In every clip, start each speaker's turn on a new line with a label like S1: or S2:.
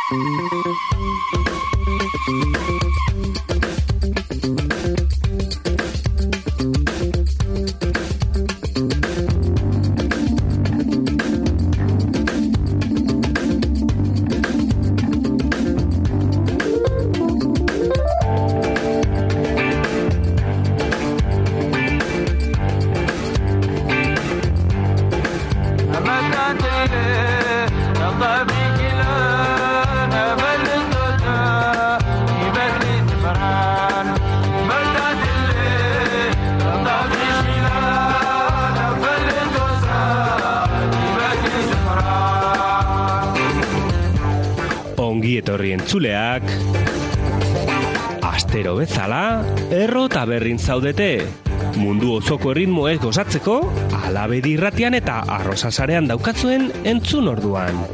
S1: Ongi etorri entzuleak, astero bezala, erro taberrin zaudete. Mundu osoko erritmoez gozatzeko, Alabedi irratian eta Arrosasarean daukatzuen entzun orduan.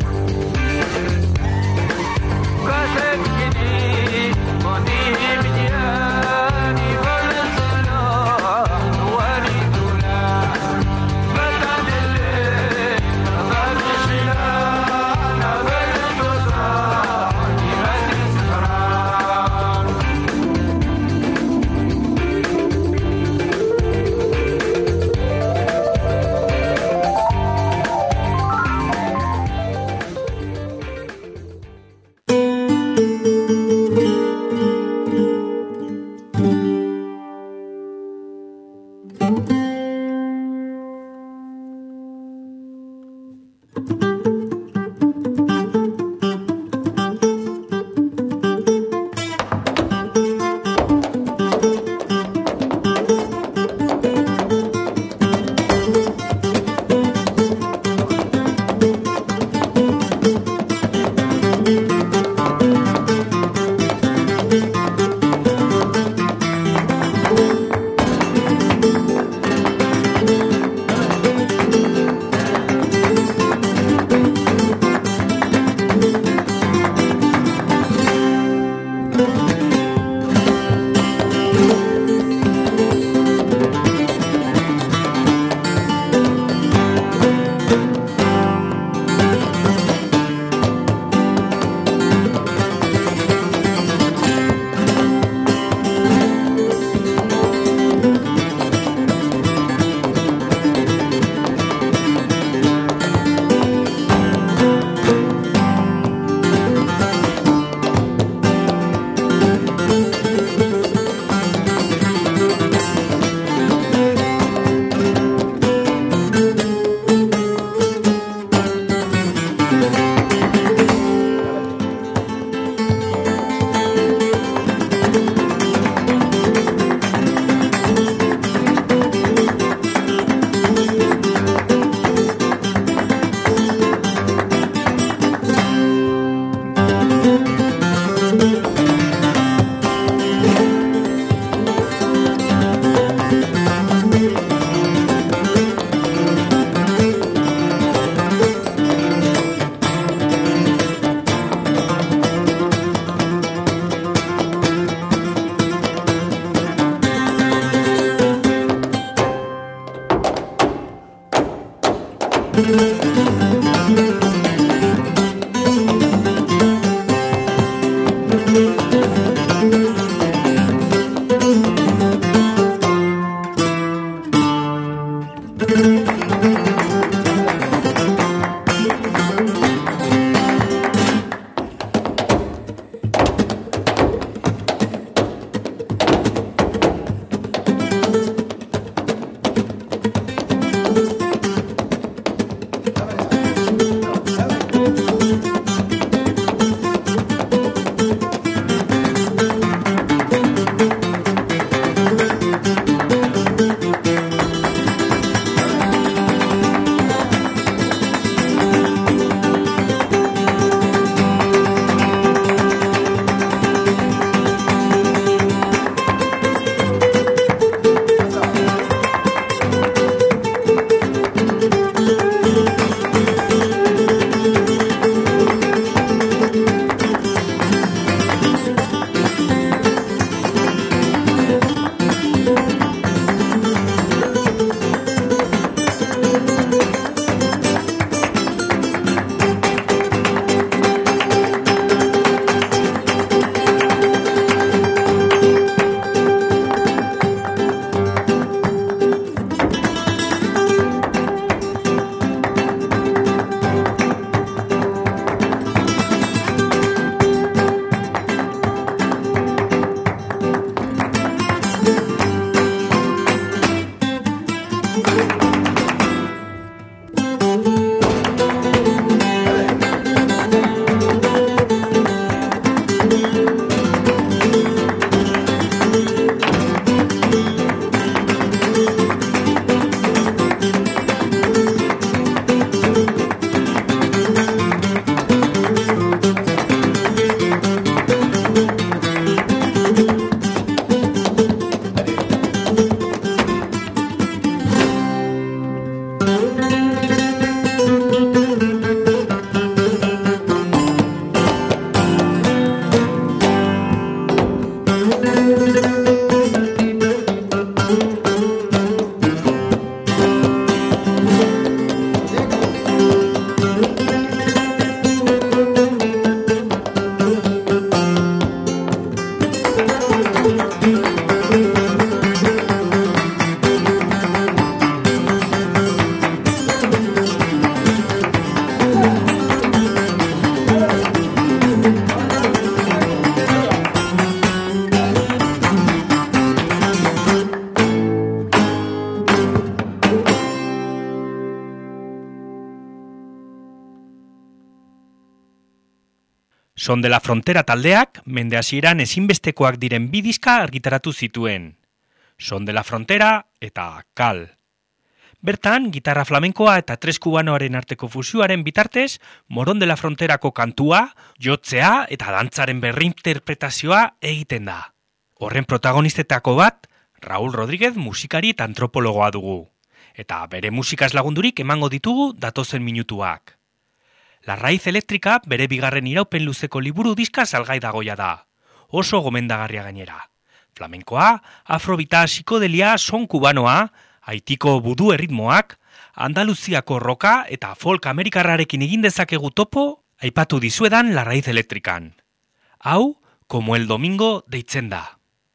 S2: Son de la Frontera taldeak mende hasieran ezinbestekoak diren bi diska argitaratu zituen. Son de la Frontera eta Kal. Bertan, gitarra flamenkoa eta tres kubanoaren arteko fusioaren bitartez, Moron de la Fronterako kantua, jotzea eta dantzaren berrinterpretazioa egiten da. Horren protagonistetako bat, Raúl Rodríguez musikari eta antropologoa dugu. Eta bere musikaz lagundurik emango ditugu datozen minutuak. La Raíz Eléctrica bere bigarren iraupen luzeko liburu diska salgai dagoia da. Oso gomendagarria gainera. Flamenkoa, afrobita, psikodelia, son kubanoa, Haitiko budu erritmoak, Andaluziako roka eta folk amerikarrarekin egin dezakegu topo, aipatu dizuedan La Raíz Eléctrican. Hau, Como el Domingo deitzen da.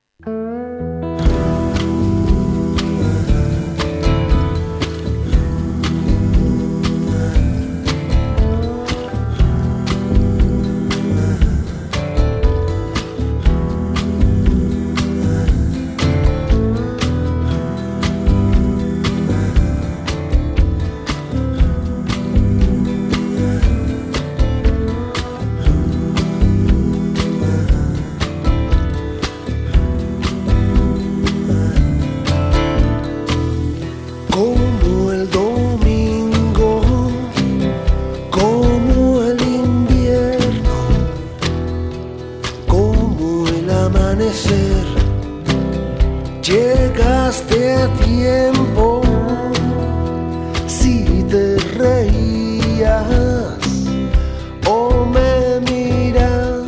S3: Llegaste a tiempo, si te reías o me mirabas,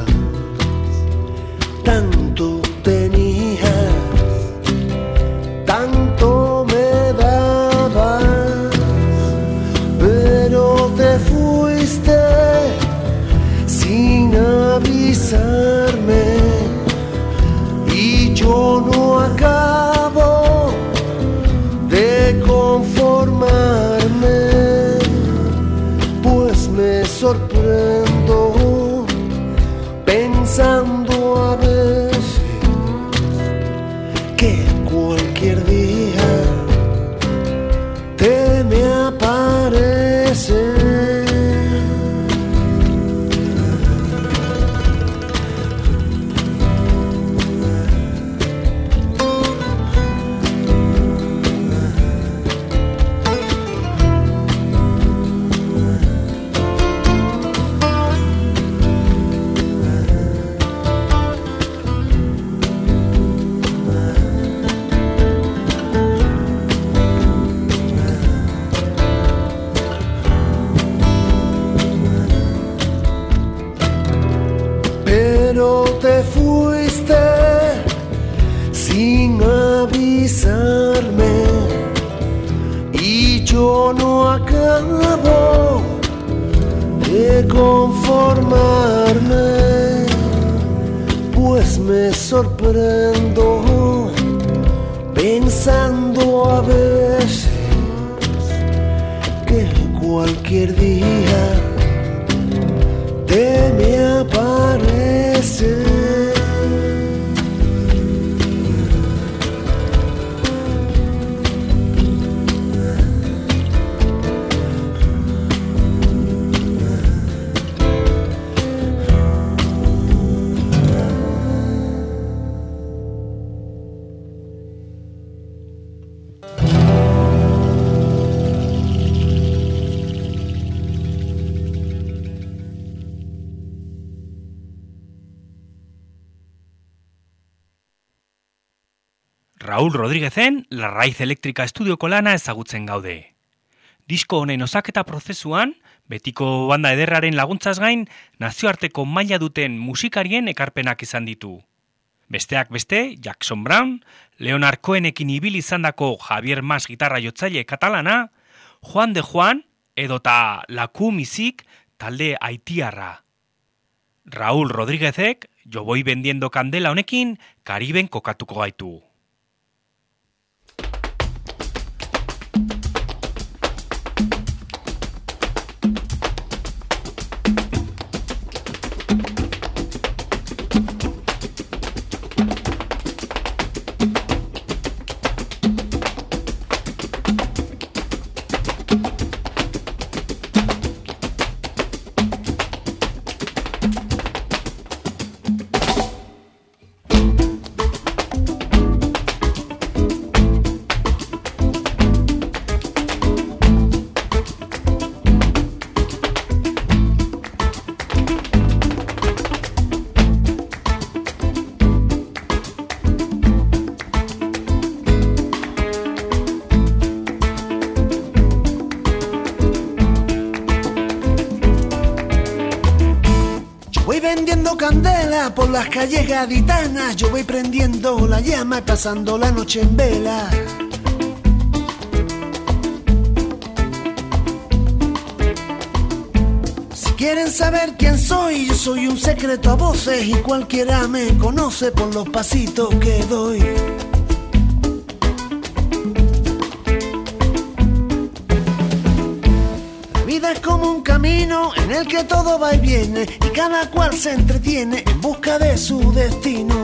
S3: tanto tenías, tanto me dabas, pero te fuiste sin avisarme. Yo no acabo de conformarme, pues me sorprendo pensando a veces que cualquier día te me aparece. Te fuiste sin avisarme y yo no acabo de conformarme, pues me sorprendo pensando a veces que cualquier día te me aparece.
S2: Raúl Rodríguezen La Raíz Eléctrica estudioko lana ezagutzen gaude. Disko honen osaketa prozesuan, betiko banda ederraren laguntzaz gain, nazioarteko maila duten musikarien ekarpenak izan ditu. Besteak beste, Jackson Brown, Leonard Cohenekin ibili izandako Javier Mas gitarra jotzaile katalana, Juan de Juan edota Laku Music talde haitiarra. Raúl Rodríguezek, Jo voy vendiendo candela honekin, Kariben kokatuko gaitu.
S3: Voy vendiendo candela por las calles gaditanas, yo voy prendiendo la llama y pasando la noche en vela. Si quieren saber quién soy, yo soy un secreto a voces y cualquiera me conoce por los pasitos que doy. Es como un camino en el que todo va y viene y cada cual se entretiene en busca de su destino.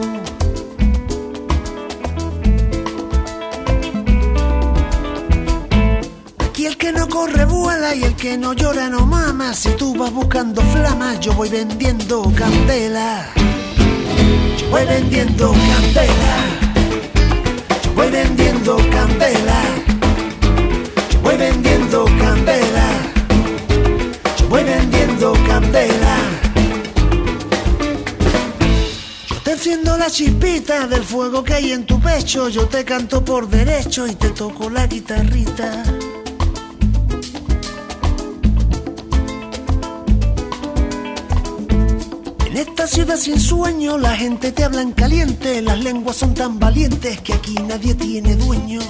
S3: Aquí el que no corre vuela y el que no llora no mama. Si tú vas buscando flamas, yo voy vendiendo candela. Yo voy vendiendo candela. Yo voy vendiendo candela. Yo voy vendiendo candela. Voy vendiendo candela. Yo te enciendo la chispita del fuego que hay en tu pecho. Yo te canto por derecho y te toco la guitarrita. En esta ciudad sin sueño la gente te habla en caliente. Las lenguas son tan valientes que aquí nadie tiene dueño.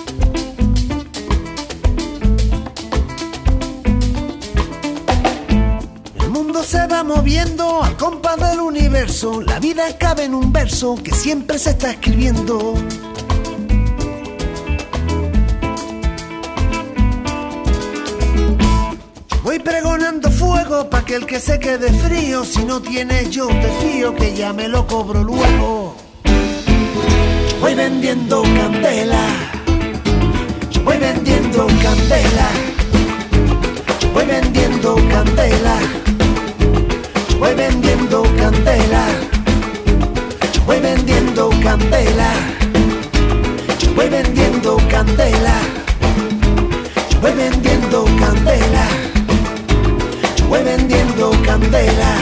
S3: Se va moviendo al compás del universo. La vida cabe en un verso que siempre se está escribiendo. Voy pregonando fuego pa' que el que se quede frío. Si no tienes yo te fío que ya me lo cobro luego. Yo voy vendiendo candela. Yo voy vendiendo candela. Yo voy vendiendo candela. Voy vendiendo candela, voy vendiendo candela, voy vendiendo candela, voy vendiendo candela, voy vendiendo candela.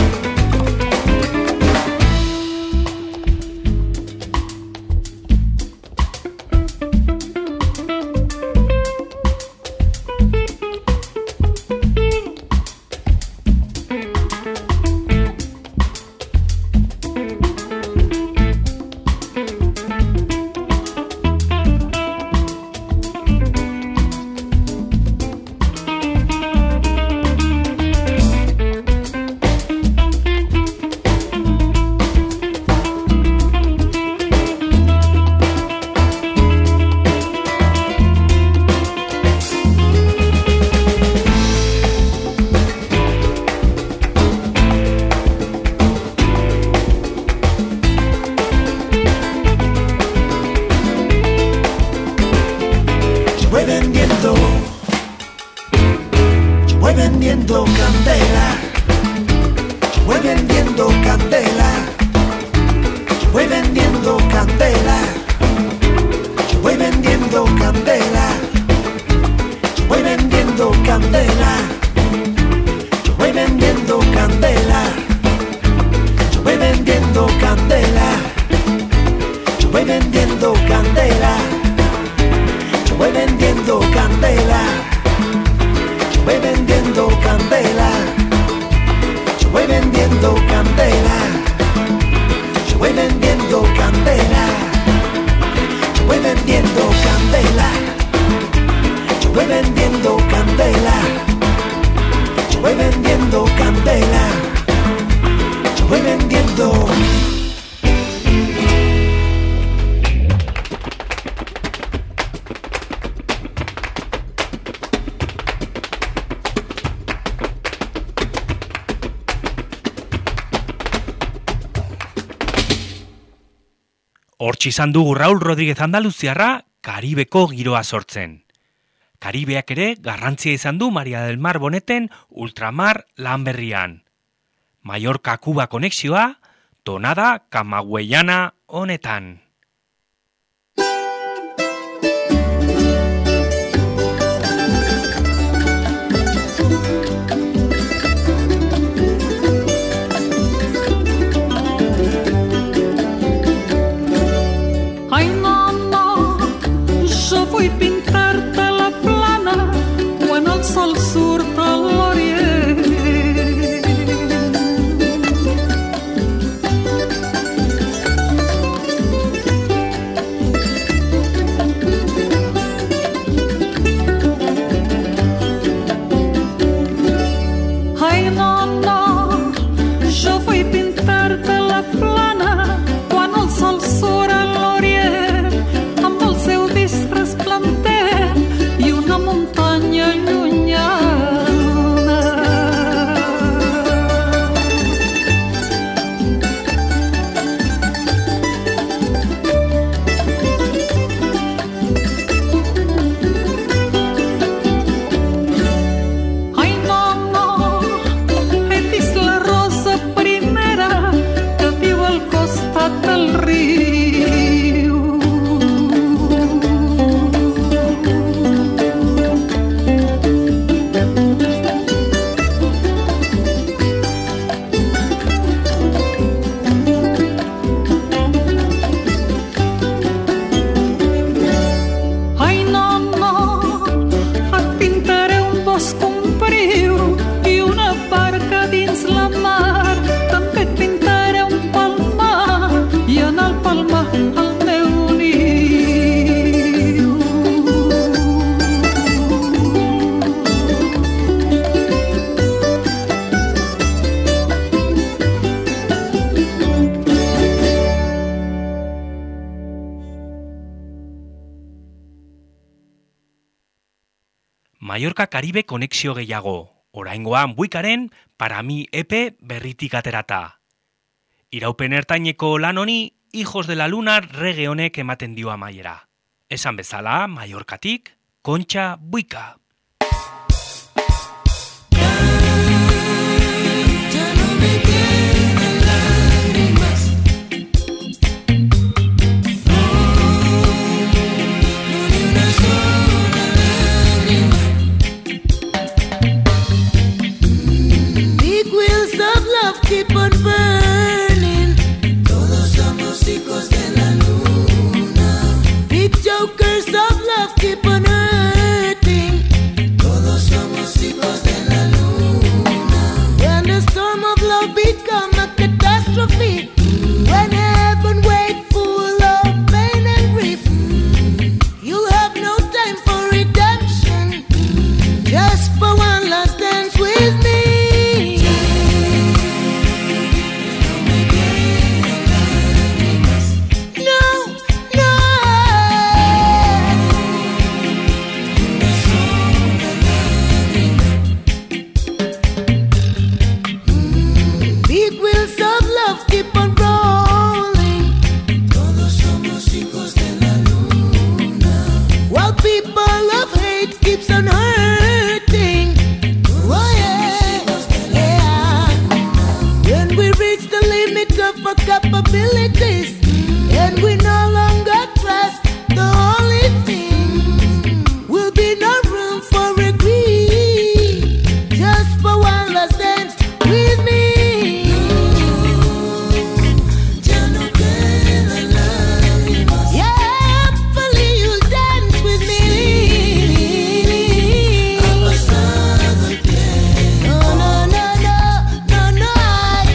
S2: Hortxe izan dugu Raul Rodríguez Andaluziarra Karibeko giroa sortzen. Karibeak ere garrantzia izan du Maria del Mar Boneten ultramar lan berrian. Mallorca-Kuba konexioa, tonada kamagüeyana honetan.
S4: Vull pintar-te la plana quan el sol surt a l'orient.
S2: Mallorca Karibe konexio gehiago, oraingoan buikaren Para mi EP berritik aterata. Iraupen ertaineko lan honi Hijos de la Luna reggae honek ematen dio amaiera. Esan bezala, Mallorcatik, Kontxa Buika.
S5: Keep on burning. Todos somos hijos de la luna. Big jokers of love keep on hurting. Todos somos hijos de la luna. When the storm of love become a catastrophe, when heaven wake full of pain and grief, you have no time for redemption. Just for one last dance with me. Capabilities, and we no longer trust the only thing. Will be no room for regret. Just for one last dance with me. Ya no quedan lágrimas. Yeah, hopefully you'll dance with me. Ha pasado el tiempo. No, no, no, no, no, no.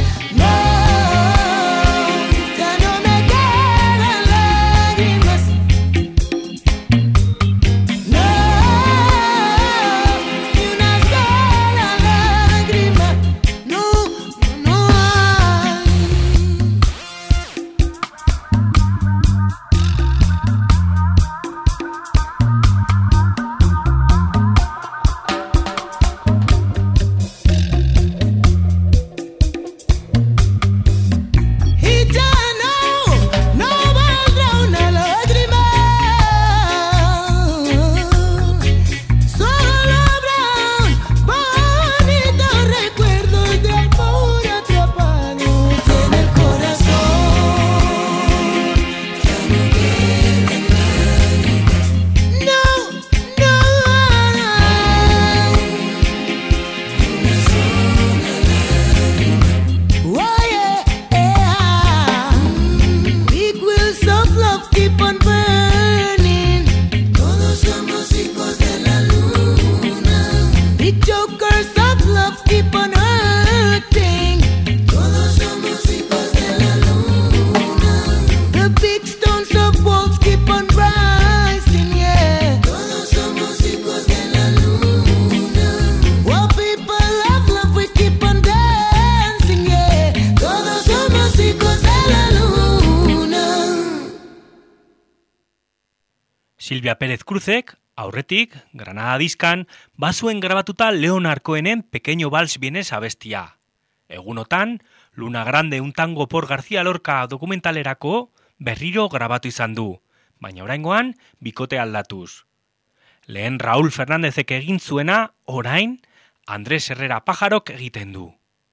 S2: Silvia Pérez Cruzek, aurretik, Granada diskan, bazuen grabatuta Leonard Cohenen Pequeño Vals Vienes abestia. Egunotan, Luna Grande un tango por García Lorca dokumentalerako berriro grabatu izan du, baina oraingoan bikote aldatuz. Lehen Raúl Fernándezek egin zuena, orain, Andrés Herrera Pajarok egiten du.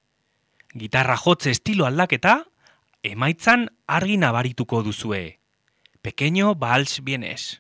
S2: Gitarra jotze estilo aldaketa, emaitzan argi nabarituko duzue. Pequeño Vals Vienes.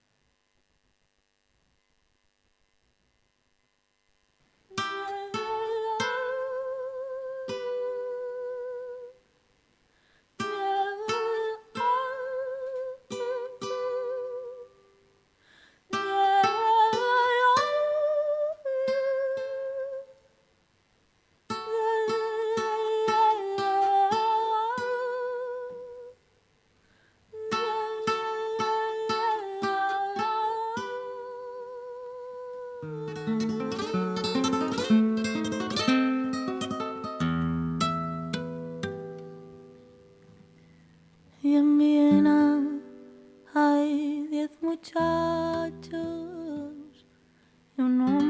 S5: Y en Viena hay 10 muchachos y uno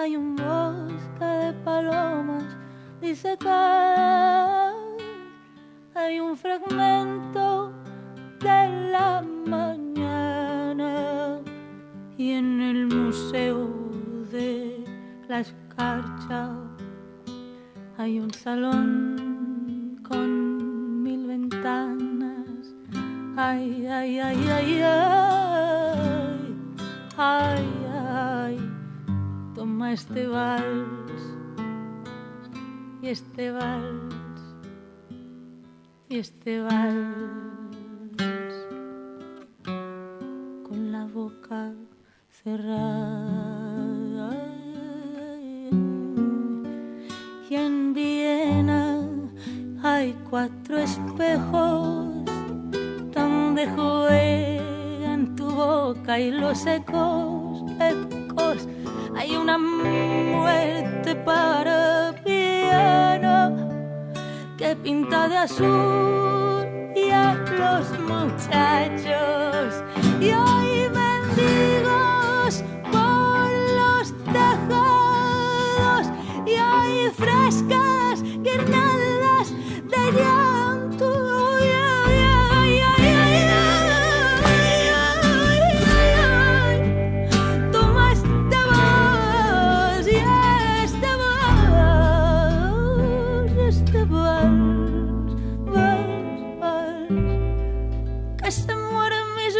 S6: hay un bosque de palomas, dice que hay un fragmento de la mañana y en el museo de la escarcha hay un salón con 1000 ventanas. Ay, ay, ay, ay, ay, ay, ay, toma este vals y este vals y este vals con la boca cerrada. Y en Viena hay 4 espejos donde juegan tu boca y los ecos. Hay una muerte para piano que pinta de azul y a los muchachos. Y hay mendigos por los tejados y hay frescas guirnaldas de llanto. Toma este vals y este vals, este vals, vals, vals, que se muere en mis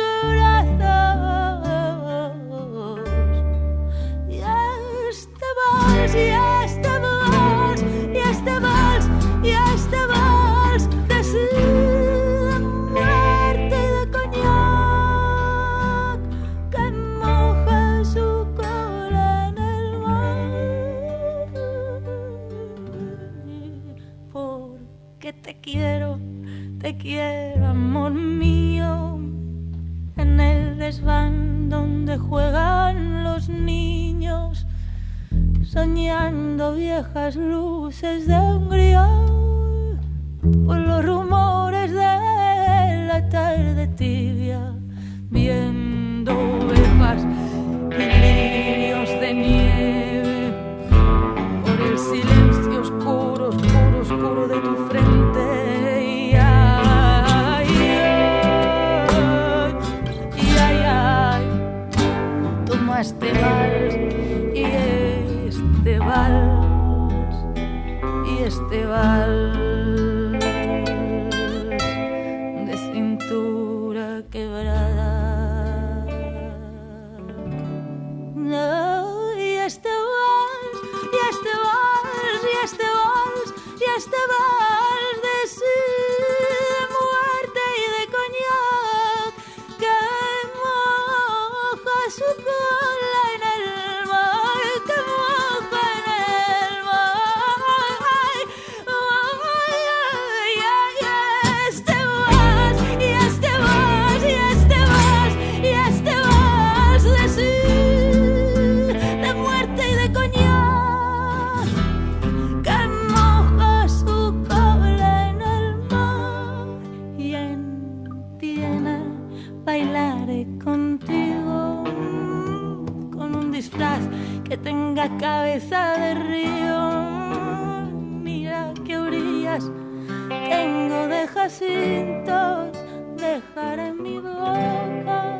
S6: brazos. Y este vals, y este vals, y este vals, y este vals de muerte y de coñac que moja su cola en el mar. Porque te quiero, amor mío, en el desván donde juegan los niños, soñando viejas luces de Hungría, por los rumores de la tarde tibia, viendo ovejas y lirios de nieve, por el silencio oscuro, oscuro, oscuro de tu frente. Y ay, ay, ay, ay, toma este vals y este vals y este vals de cintura quebrada. No, y este vals y este vals y este vals y este vals de muerte y de coñac que moja su cola en el mar, que moja en el mar. Ay, ay, ay, este vals y este vals y este vals y este vals de muerte y de coñac que moja su cola en el mar. Y en Viena bailaré contigo con un disfraz que tenga cabeza de río. Mira qué orillas tengo de jacintos, dejaré mi boca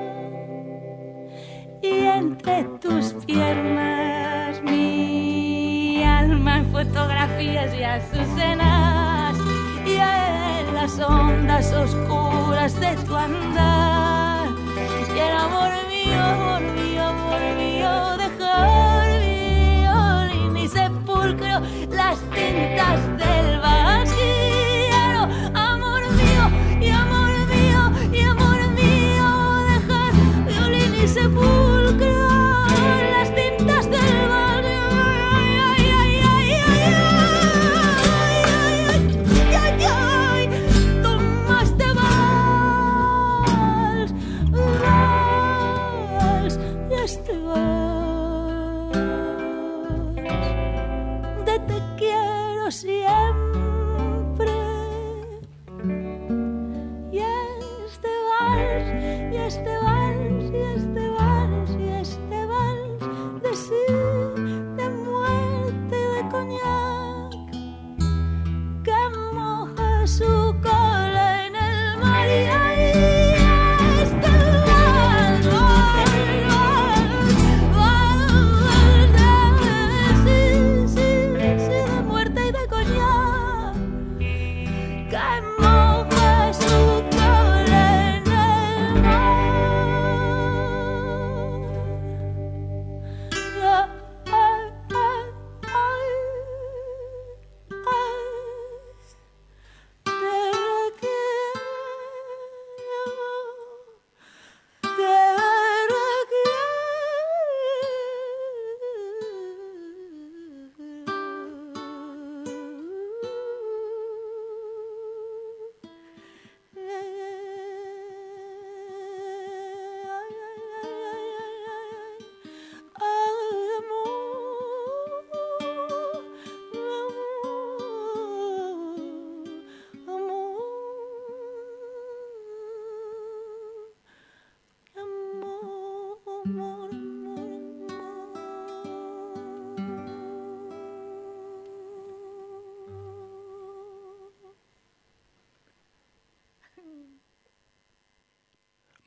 S6: y entre tus piernas mi alma en fotografías y azucenas y en las ondas oscuras de tu andar. Y el amor mío, amor mío, amor mío, dejar violín y sepulcro las tintas del vals. Quiero, amor mío, y amor mío, y amor mío, dejar violín y sepulcro las tintas del vals. Ay, ay, ay, ay, ay, ay, ay, ay, ay, toma este vals, vals, y este vals de te quiero siempre. Y este vals, y este vals, y este vals, y este vals de sí, de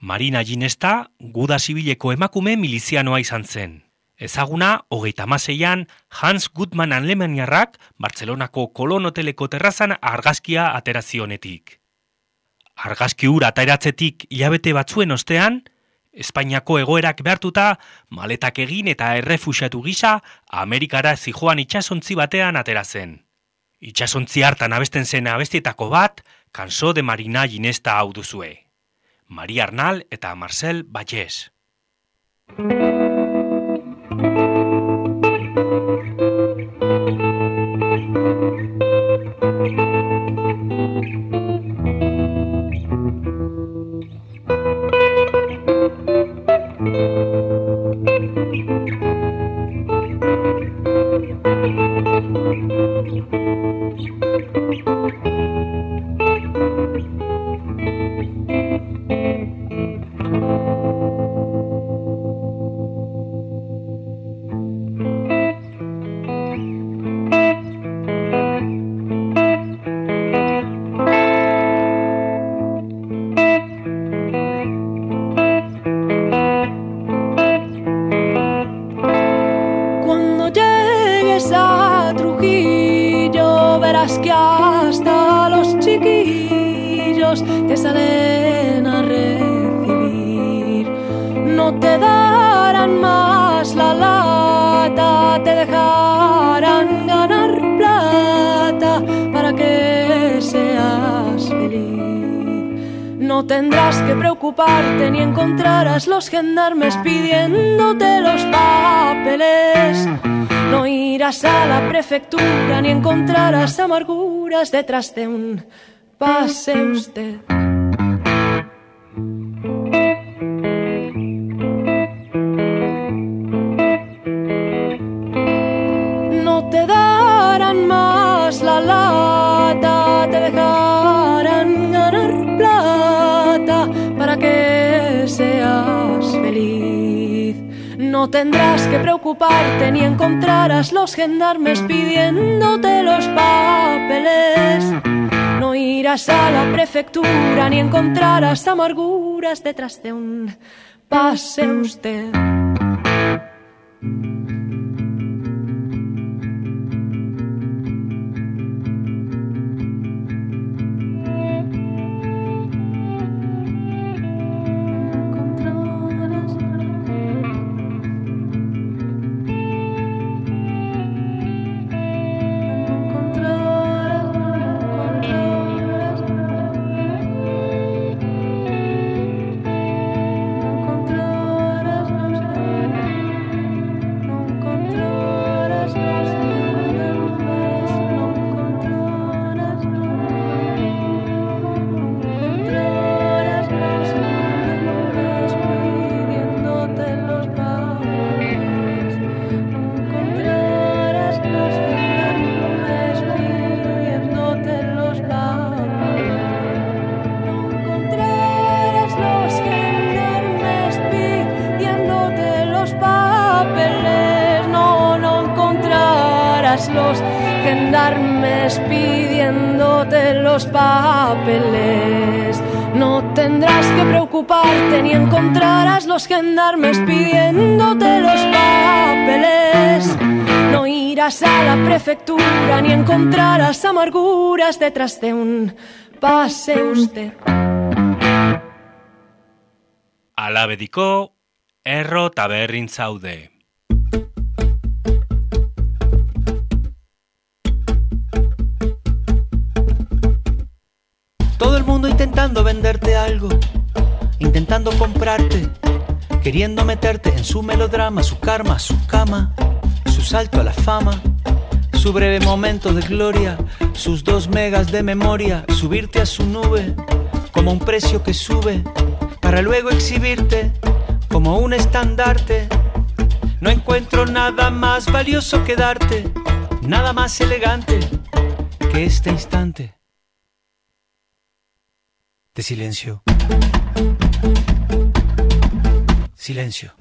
S2: Marina Ginesta guda zibileko emakume milizianoa izan zen. Ezaguna, 36an, Hans Gutmann alemaniarrak Bartzelonako Kolon Hoteleko terrazan argazkia aterazionetik. Argazki hura ateratzetik hilabete batzuen ostean, Espainiako egoerak behartuta, maletak egin eta errefuxiatu gisa, Amerikara zijoan itsasontzi batean atera zen. Itsasontzi hartan abesten zen abestietako bat, Cançó de Marina Ginesta hau duzue. Maria Arnal eta Marcel Vallès.
S7: Te salen a recibir, no te darán más la lata, te dejarán ganar plata para que seas feliz. No tendrás que preocuparte ni encontrarás los gendarmes pidiéndote los papeles. No irás a la prefectura ni encontrarás amarguras detrás de un pase usted. No te darán más la lata, te dejarán ganar plata para que seas feliz. No tendrás que preocuparte ni encontrarás los gendarmes pidiéndote los papeles. No irás a la prefectura ni encontrarás amarguras detrás de un pase usted. Los gendarmes pidiéndote los papeles. No tendrás que preocuparte ni encontrarás los gendarmes pidiéndote los papeles. No irás a la prefectura ni encontrarás amarguras detrás de un pase usted.
S2: Alabediko, erro taberrin zaude.
S8: Todo el mundo intentando venderte algo, intentando comprarte, queriendo meterte en su melodrama, su karma, su cama, su salto a la fama, su breve momento de gloria, sus 2 megas de memoria, subirte a su nube como un precio que sube, para luego exhibirte como un estandarte. No encuentro nada más valioso que darte, nada más elegante que este instante de silencio. Silencio.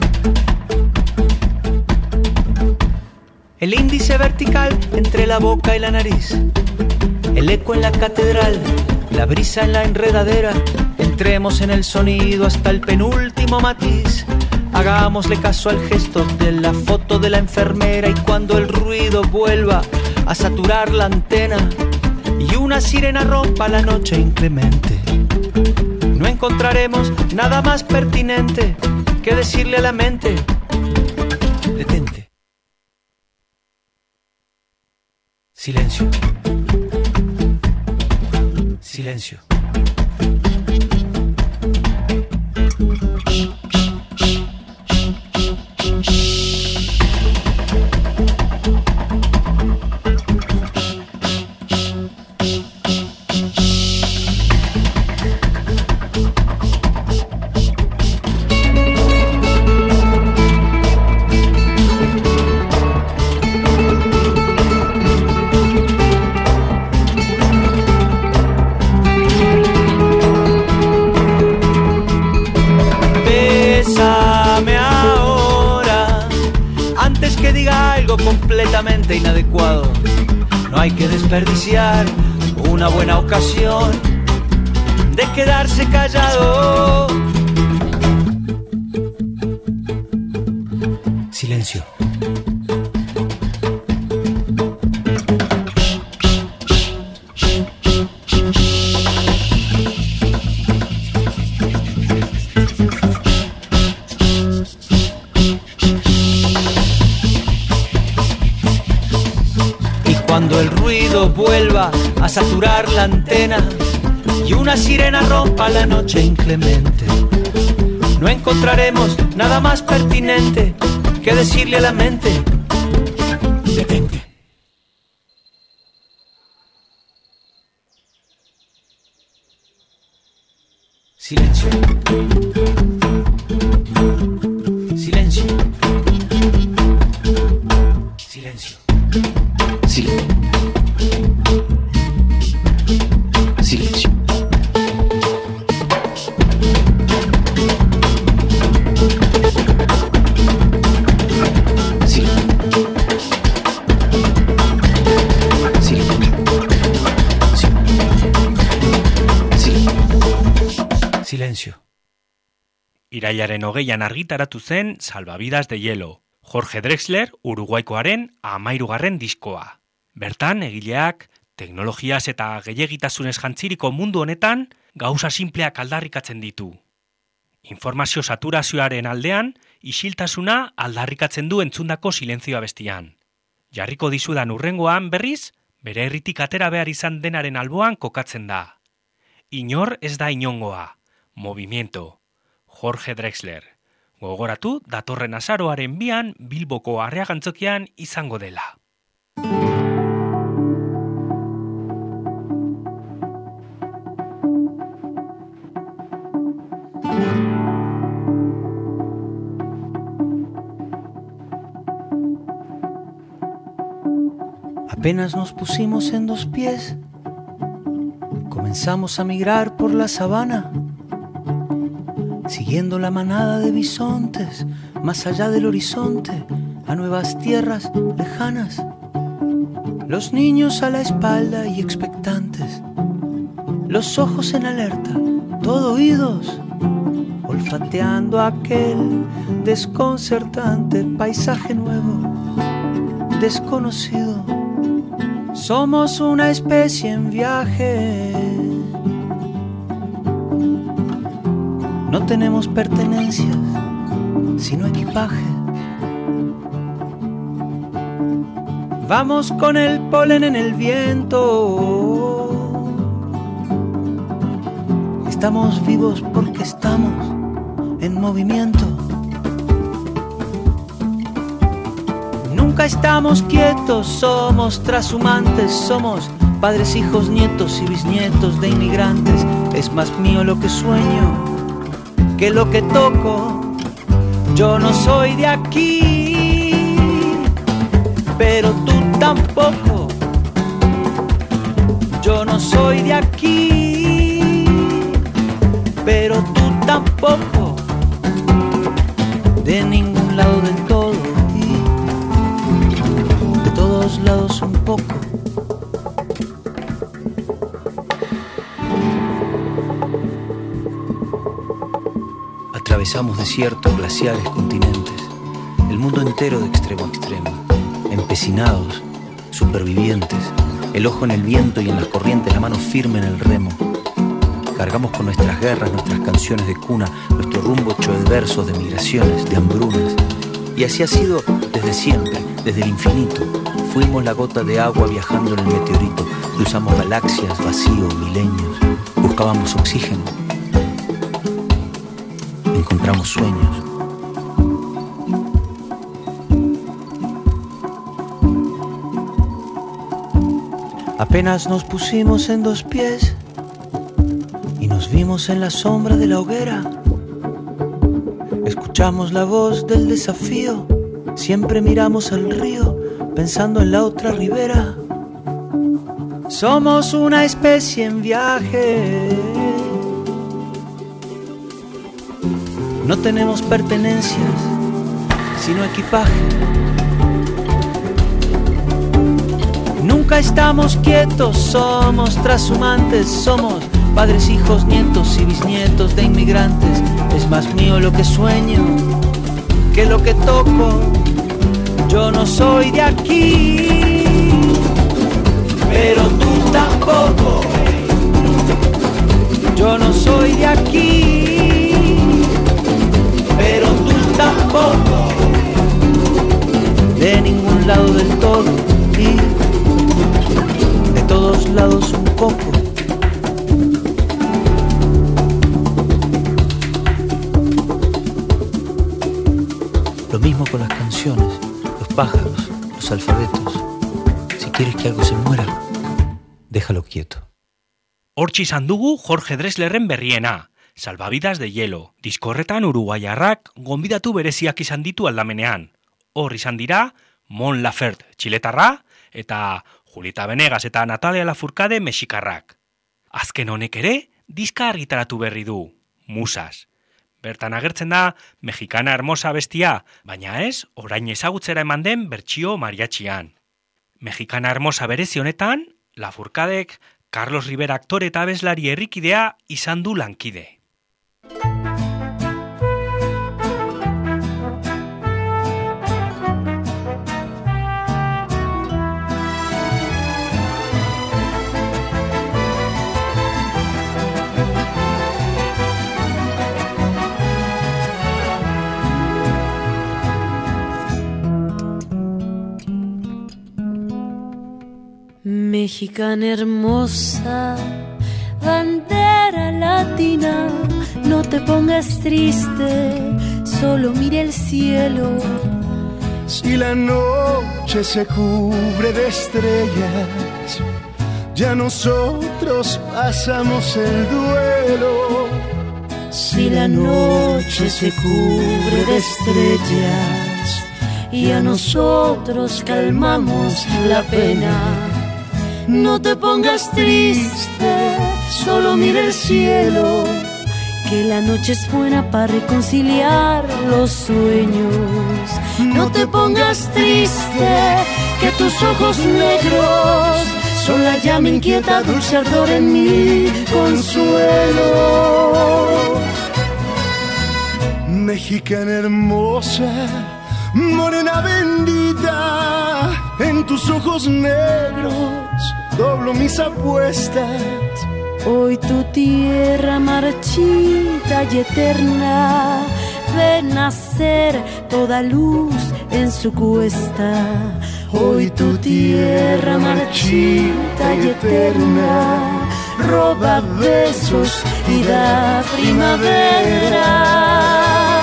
S8: El índice vertical entre la boca y la nariz, el eco en la catedral, la brisa en la enredadera, en Entremos en el sonido hasta el penúltimo matiz. Hagámosle caso al gesto de la foto de la enfermera, y cuando el ruido vuelva a saturar la antena y una sirena rompa la noche inclemente, no encontraremos nada más pertinente que decirle a la mente: detente. Silencio. Silencio. Completamente inadecuado. No hay que desperdiciar una buena ocasión de quedarse callado. Silencio. Cuando el ruido vuelva a saturar la antena y una sirena rompa la noche inclemente, no encontraremos nada más pertinente que decirle a la mente: detente. Silencio. Silencio. Silencio. Silencio. Silencio.
S2: Irailaren 20an argitaratu zen Salvavidas de Hielo, Jorge Drexler Uruguaikoaren 13. diskoa. Bertan egileak teknologiaz eta gehiegitasunez jantziriko mundu honetan gauza sinpleak aldarrikatzen ditu. Informazio saturazioaren aldean isiltasuna aldarrikatzen du entzundako silenzioa bestian. Jarriko dizudan hurrengoan berriz, bere herritik atera behar izan denaren alboan kokatzen da. Inor ez da inongoa. Movimiento. Jorge Drexler. Gogoratu datorren azaroaren 2an Bilboko Arriagantzokian izango dela.
S8: Apenas nos pusimos en 2 pies, comenzamos a migrar por la sabana, siguiendo la manada de bisontes, más allá del horizonte, a nuevas tierras lejanas. Los niños a la espalda y expectantes, los ojos en alerta, todo oídos, olfateando aquel desconcertante paisaje nuevo, desconocido. Somos una especie en viaje. No tenemos pertenencias, sino equipaje. Vamos con el polen en el viento. Estamos vivos porque estamos en movimiento. Nunca estamos quietos, somos trashumantes, somos padres, hijos, nietos y bisnietos de inmigrantes. Es más mío lo que sueño que lo que toco. Yo no soy de aquí, pero tú tampoco. Yo no soy de aquí, pero tú tampoco. De ningún lado del todo y de todos lados un poco. Cruzamos desiertos, glaciares, continentes, el mundo entero de extremo a extremo, empecinados, supervivientes, el ojo en el viento y en las corrientes, la mano firme en el remo. Cargamos con nuestras guerras, nuestras canciones de cuna, nuestro rumbo hecho de versos, de migraciones, de hambrunas. Y así ha sido desde siempre, desde el infinito. Fuimos la gota de agua viajando en el meteorito. Cruzamos galaxias, vacío, milenios. Buscábamos oxígeno. Encontramos sueños. Apenas nos pusimos en dos pies y nos vimos en la sombra de la hoguera. Escuchamos la voz del desafío, siempre miramos al río, pensando en la otra ribera. Somos una especie en viaje, no tenemos pertenencias, sino equipaje. Nunca estamos quietos, somos trashumantes, somos padres, hijos, nietos y bisnietos de inmigrantes. Es más mío lo que sueño que lo que toco. Yo no soy de aquí, pero tú tampoco. Yo no soy de aquí, pero tú tampoco. De ningún lado del todo y de todos lados un poco. Lo mismo con las canciones, los pájaros, los alfabetos. Si quieres que algo se muera, déjalo quieto.
S2: Hortxe izan dugu Jorge Drexlerren berriena, Salvavidas de Hielo. Disko horretan uruguaiarrak gonbidatu bereziak izan ditu aldamenean. Hor izan dira Mon Laferte txiletarra eta Julieta Venegas eta Natalia Lafourcade mexikarrak. Azken honek ere diska argitaratu berri du, Musas. Bertan agertzen da Mexicana Hermosa bestia, baina ez orain ezagutzera eman den bertsio mariatxian. Mexicana Hermosa berezi honetan, Lafourcadek Carlos Rivera aktore eta abeslari herrikidea izan du lankide.
S7: Mexicana hermosa, bandera latina, no te pongas triste, solo mira el cielo.
S3: Si la noche se cubre de estrellas, ya nosotros pasamos el duelo.
S7: Si la noche se cubre de estrellas, y a nosotros calmamos la pena. No te pongas triste, solo mira el cielo, que la noche es buena para reconciliar los sueños. No te pongas triste, que tus ojos negros son la llama inquieta, dulce ardor en mi consuelo.
S3: Mexicana hermosa, morena bendita, en tus ojos negros doblo mis apuestas.
S7: Hoy tu tierra marchita y eterna ve nacer toda luz en su cuesta. Hoy tu tierra marchita y eterna roba besos y da primaveras.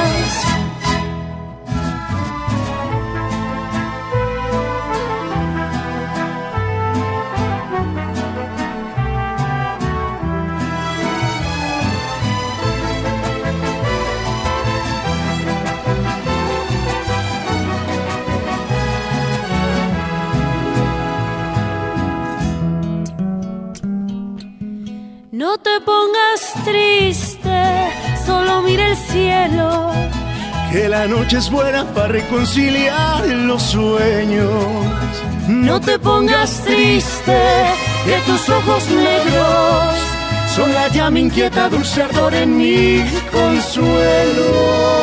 S7: No te pongas triste, solo mira el cielo,
S3: que la noche es buena para reconciliar los sueños.
S7: No te pongas triste, que tus ojos negros
S3: son la llama inquieta, dulce ardor en mi consuelo.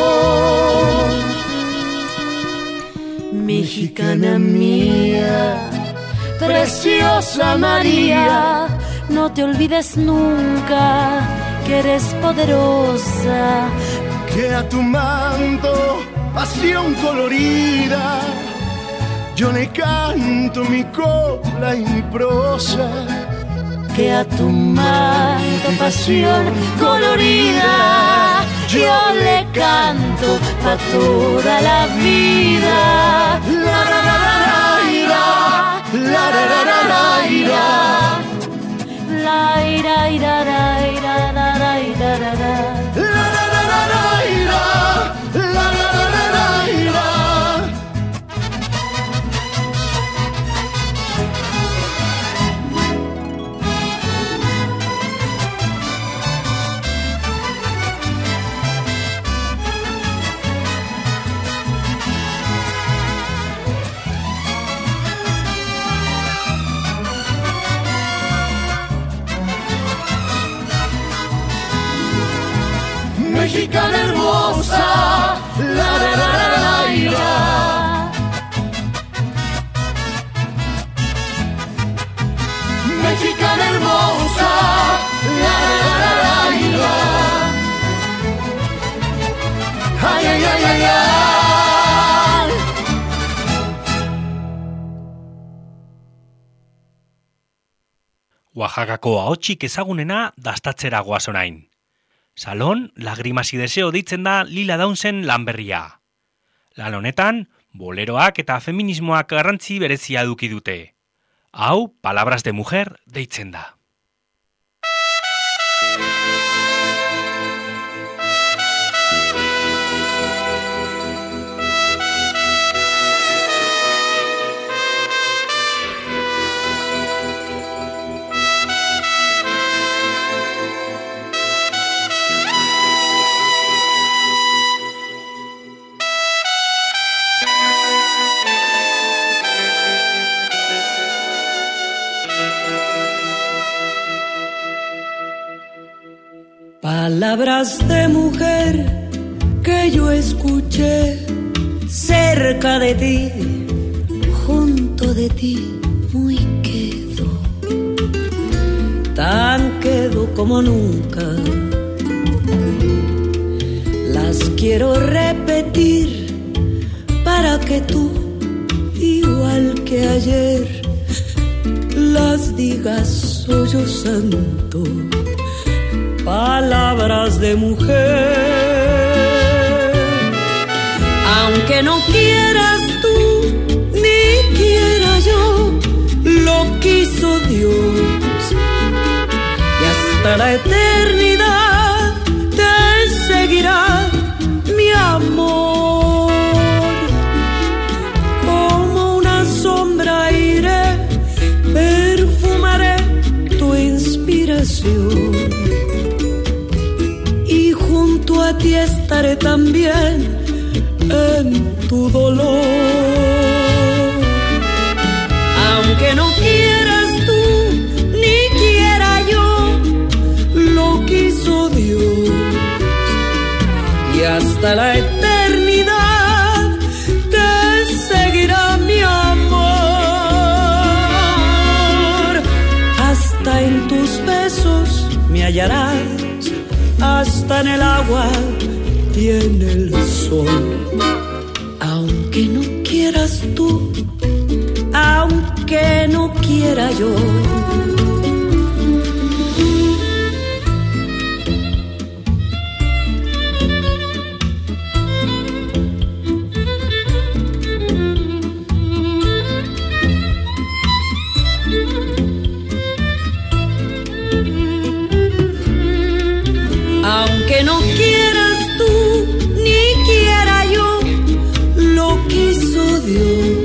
S7: mexicana mía, preciosa María, no te olvides nunca que eres poderosa,
S3: que a tu manto, pasión colorida, yo le canto mi copla y mi prosa,
S7: que a tu manto, pasión colorida, yo le canto pa' toda la vida.
S3: La la la la ira, la la la la la ira,
S7: la ira ira la ira la la ira la la.
S3: Mexicana hermosa, la la la la la ira. Mexicana hermosa, la la la la ira. Ay ay ay ay ay.
S2: Oaxacako ahotsik ezagunena dastatzera goaz orain. Salón, Lagrimas y Deseo ditzen da Lila Downsen lan berria. Lan honetan, boleroak eta feminismoak garrantzi berezia eduki dute. Hau, Palabras de Mujer deitzen da.
S7: Palabras de mujer que yo escuché cerca de ti, junto de ti, muy quedo, tan quedo como nunca. Las quiero repetir para que tú, igual que ayer, las digas sollozando. Palabras de mujer, aunque no quieras tú ni quiera yo, lo quiso Dios y hasta la eternidad te seguirá mi amor. Como una sombra iré, perfumaré tu inspiración. A ti estaré también en tu dolor. Aunque no quieras tú ni quiera yo, lo quiso Dios y hasta la eternidad te seguirá mi amor. Hasta en tus besos me hallarás, hasta en el agua y en el sol. Aunque no quieras tú, aunque no quiera yo. Aunque no quieras tú, ni quiera yo, lo quiso Dios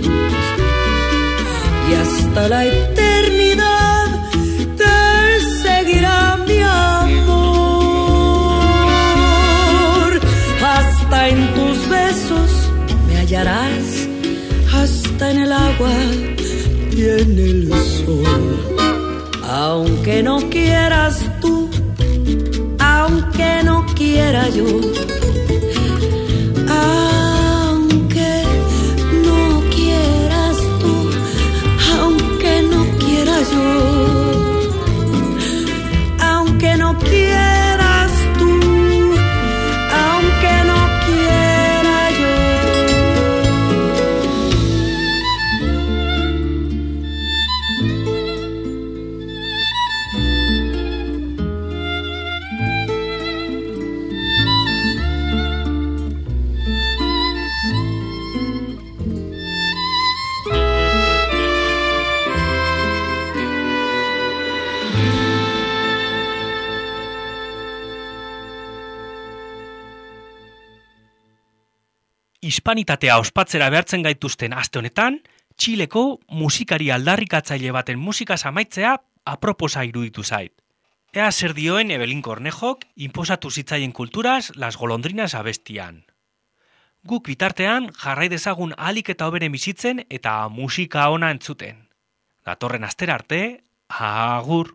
S7: y hasta la eternidad te seguirá mi amor. Hasta en tus besos me hallarás, hasta en el agua y en el sol. Aunque no quieras tú, aunque no quiera yo, aunque no
S2: hispanitatea ospatzera behartzen gaituzten aste honetan, Txileko musikari aldarrikatzaile baten musikaz amaitzea aproposa iruditu zait. Ea zer dioen Evelyn Cornejok inposatu zitzaien kulturaz Las Golondrinas abestian. Guk bitartean jarrai dezagun ahalik eta hoberen bizitzen eta musika ona entzuten. Datorren astera arte, agur!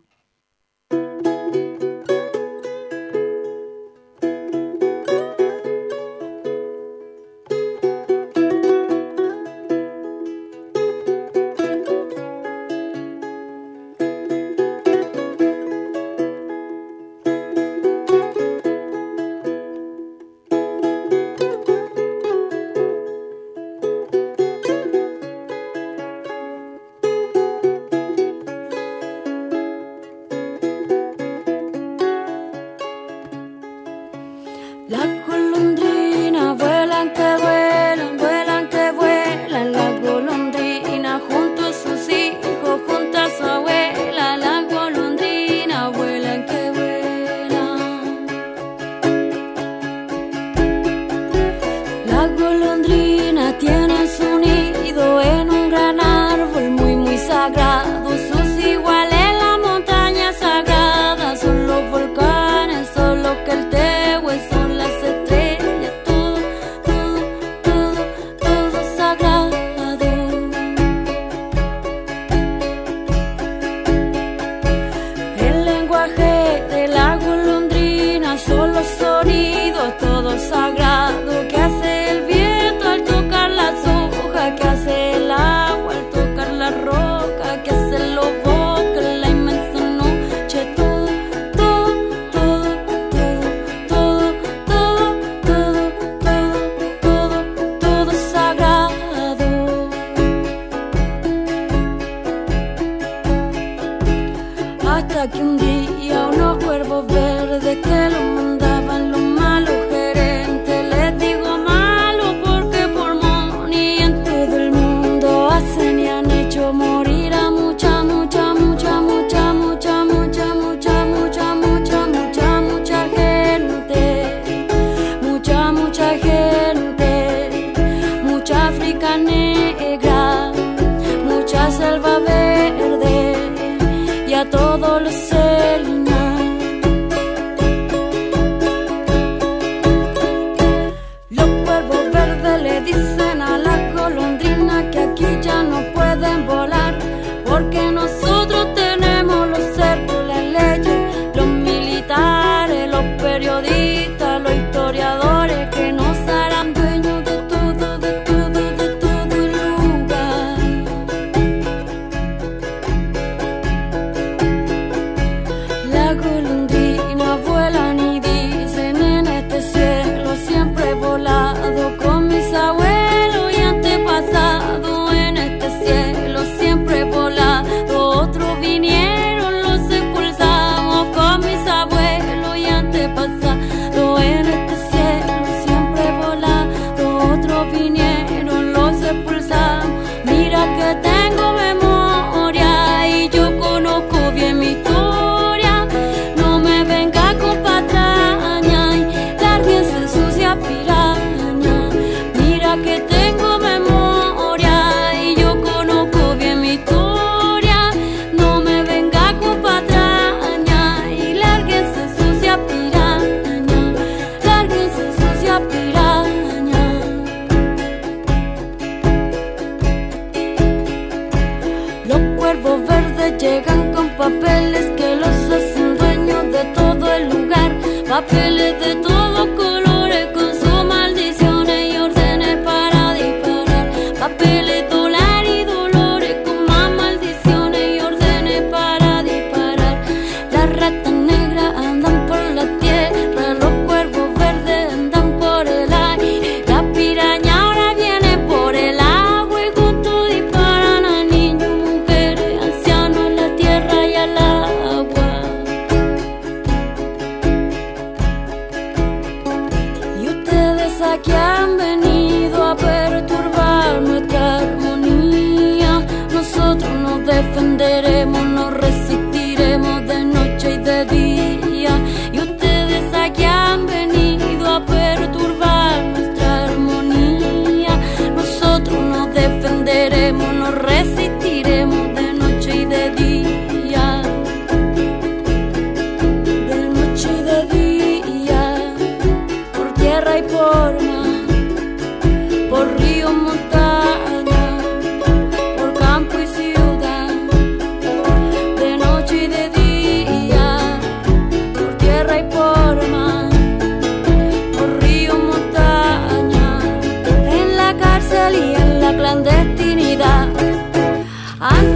S7: Papeles de todos colores con sus maldiciones y órdenes para disparar. Papeles, dólar y dolores con más maldiciones y órdenes para disparar. Las ratas negras andan por la tierra, los cuervos verdes andan por el aire. Las pirañas ahora vienen por el agua y juntos disparan a niños, mujeres, ancianos, a la tierra y al agua.
S6: vida. Antes